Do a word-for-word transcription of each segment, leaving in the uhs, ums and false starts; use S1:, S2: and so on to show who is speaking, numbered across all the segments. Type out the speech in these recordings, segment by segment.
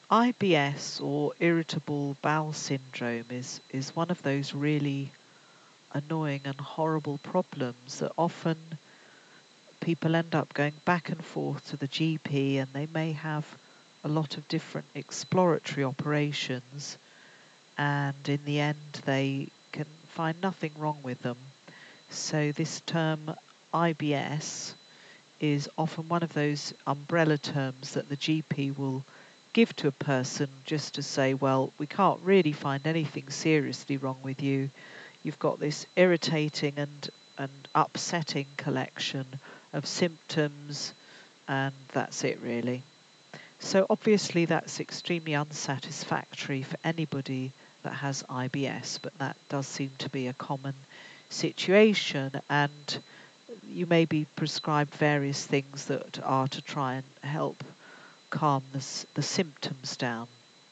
S1: I B S, or irritable bowel syndrome, is, is one of those really annoying and horrible problems that often people end up going back and forth to the G P, and they may have a lot of different exploratory operations, and in the end they can find nothing wrong with them. So this term I B S is often one of those umbrella terms that the G P will give to a person just to say, well, we can't really find anything seriously wrong with you. You've got this irritating and, and upsetting collection of symptoms, and that's it really. So obviously that's extremely unsatisfactory for anybody that has I B S, but that does seem to be a common situation, and you may be prescribed various things that are to try and help calm the, the symptoms down.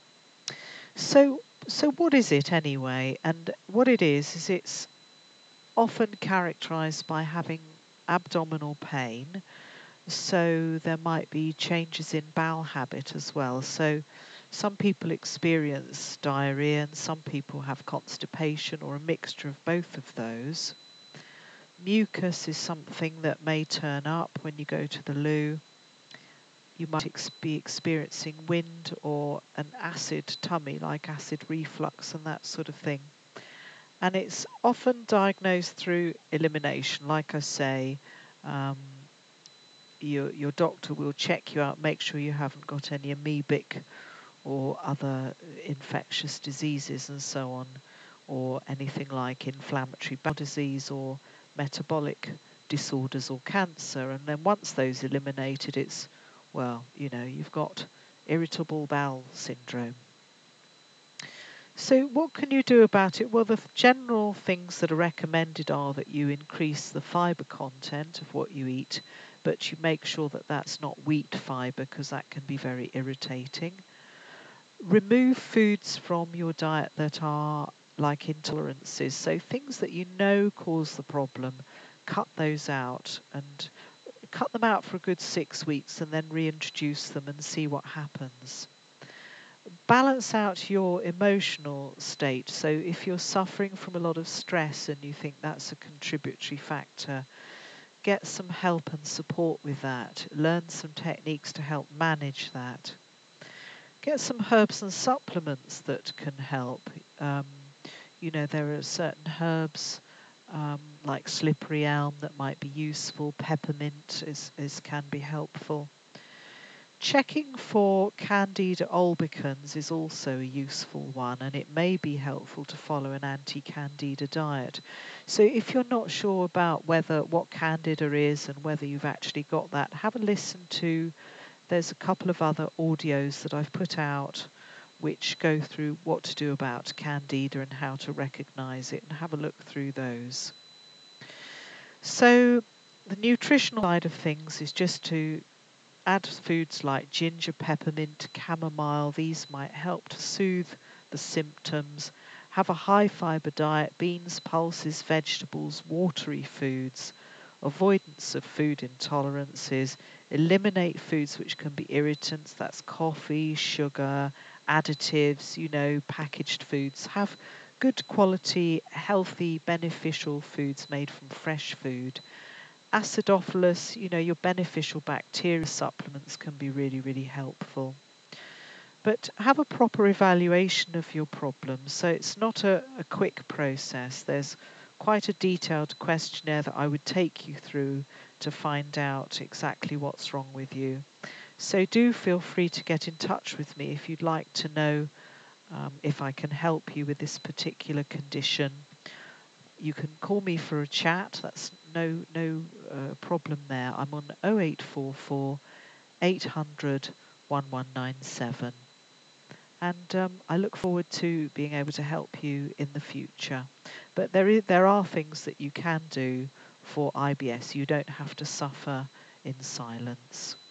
S1: So, so what is it anyway? And what it is, is it's often characterized by having abdominal pain. So there might be changes in bowel habit as well. So some people experience diarrhea and some people have constipation or a mixture of both of those. Mucus is something that may turn up when you go to the loo. You might ex be experiencing wind or an acid tummy, like acid reflux and that sort of thing. And it's often diagnosed through elimination. Like I say, um, your, your doctor will check you out, make sure you haven't got any amoebic or other infectious diseases and so on, or anything like inflammatory bowel disease or metabolic disorders or cancer. And then once those eliminated, it's, well, you know, you've got irritable bowel syndrome. So what can you do about it? Well, the general things that are recommended are that you increase the fibre content of what you eat, but you make sure that that's not wheat fibre because that can be very irritating. Remove foods from your diet that are like intolerances, so things that you know cause the problem, cut those out and cut them out for a good six weeks and then reintroduce them and see what happens. Balance out your emotional state. So if you're suffering from a lot of stress and you think that's a contributory factor, get some help and support with that. Learn some techniques to help manage that. Get some herbs and supplements that can help. Um, you know, there are certain herbs um, like slippery elm that might be useful. Peppermint is, is can be helpful. Checking for Candida albicans is also a useful one, and it may be helpful to follow an anti-Candida diet. So if you're not sure about whether what Candida is and whether you've actually got that, have a listen to, there's a couple of other audios that I've put out which go through what to do about Candida and how to recognize it, and have a look through those. So the nutritional side of things is just to add foods like ginger, peppermint, chamomile. These might help to soothe the symptoms. Have a high fibre diet, beans, pulses, vegetables, watery foods, avoidance of food intolerances, eliminate foods which can be irritants, that's coffee, sugar, additives, you know, packaged foods. Have good quality, healthy, beneficial foods made from fresh food. Acidophilus, you know, your beneficial bacteria supplements can be really, really helpful. But have a proper evaluation of your problems. So it's not a, a quick process. There's quite a detailed questionnaire that I would take you through to find out exactly what's wrong with you. So do feel free to get in touch with me if you'd like to know um, if I can help you with this particular condition. You can call me for a chat. That's no no uh, problem there. I'm on oh eight four four, eight hundred, one one nine seven. And um, I look forward to being able to help you in the future. But there is, there are things that you can do for I B S. You don't have to suffer in silence.